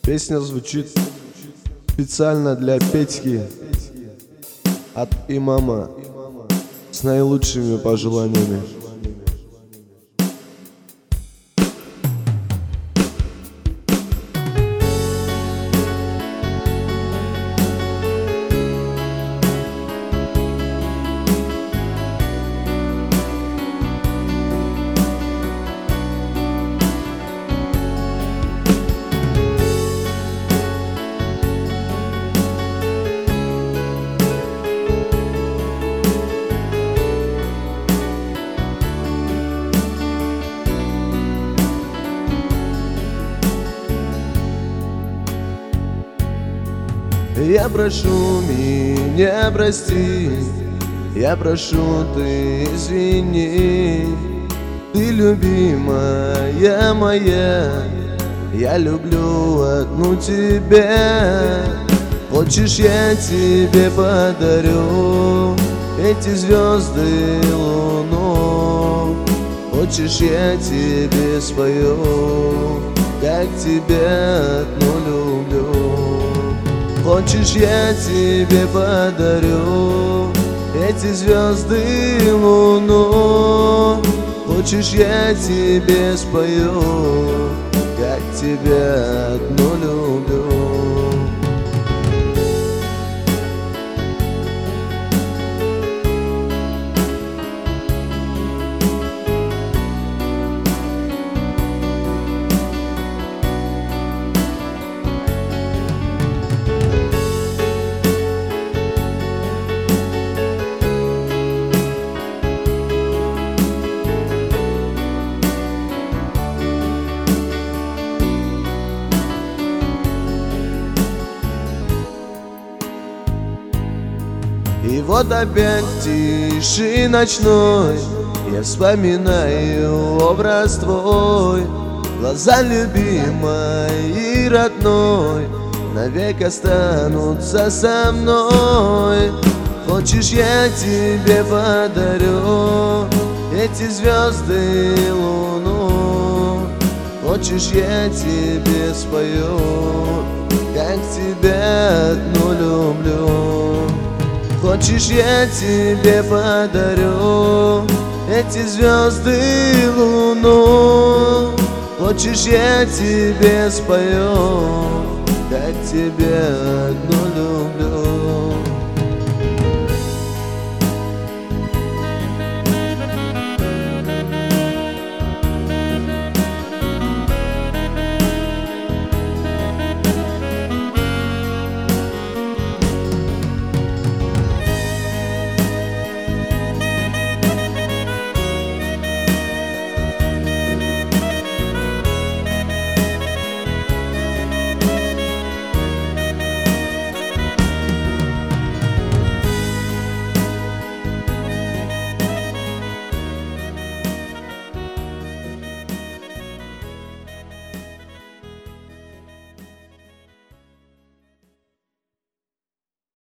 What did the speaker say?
Песня звучит специально для Петьки от имама с наилучшими пожеланиями. Я прошу меня прости, я прошу ты извини. Ты любимая моя, я люблю одну тебя. Хочешь, я тебе подарю эти звезды и луну. Хочешь, я тебе спою, как тебя одну люблю. Хочешь, я тебе подарю эти звезды и луну. Хочешь, я тебе спою, как тебя одну люблю. И вот опять тиши ночной, я вспоминаю образ твой. Глаза любимой и родной навек останутся со мной. Хочешь, я тебе подарю эти звезды и луну. Хочешь, я тебе спою, как тебя одну люблю. Хочешь, я тебе подарю эти звезды и луну. Хочешь, я тебе спою, как тебя одну люблю.